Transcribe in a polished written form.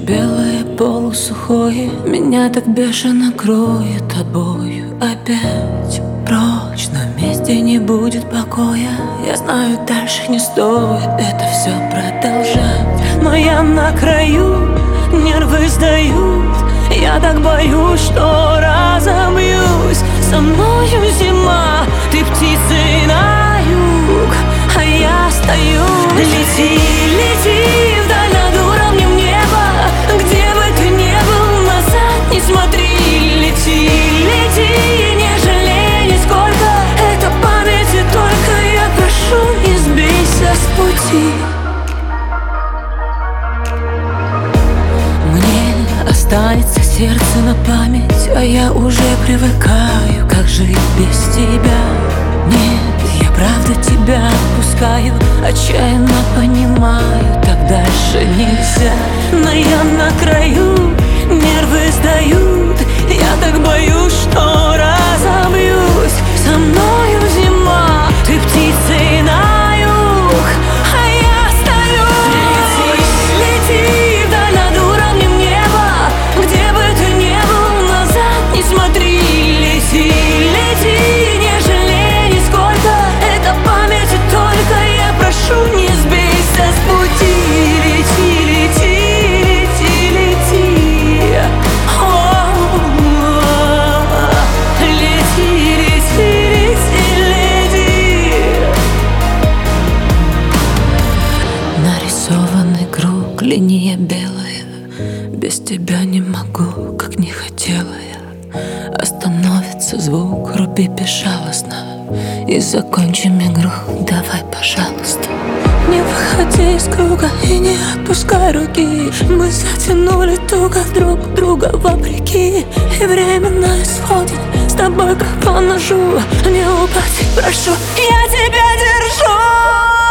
белое, полусухое, меня так бешено кроет тобою опять. Прочь, но вместе не будет покоя. Я знаю, дальше не стоит это все продолжать, но я на краю, нервы сдают. Я так боюсь, что разобьюсь. Со мною зима, ты птицей на юг, а я стою. Лети, лети вдаль над уровнем неба, где бы ты ни был, назад не смотри. Лети, лети, не жалей нисколько, это памяти только. Я прошу, не сбейся с пути. Мне останется сердце на память, а я уже привыкаю, как жить без тебя. Нет, я правда тебя отпускаю, отчаянно понимаю, так дальше нельзя. Но я на краю, нервы сдают. Я так боюсь, что разобьюсь. Со мною зима, ты птицей на юг, а я стою. Лети, лети вдаль над уровнем неба, где бы ты ни был, назад не смотри. Лети, лети, не жалей нисколько, это памяти только. Я прошу, не сбейся с пути. Лети, лети, лети, лети. Лети, лети, лети, лети. Нарисованный круг, линия белая. Без тебя не могу, как не хотела я. Остановится звук, руби безжалостно и закончим игру, давай, пожалуйста. Не выходи из круга и не отпускай руки. Мы затянули туго друг друга вопреки. И время на исходе, с тобой как по ножу. Не упади, прошу, я тебя держу.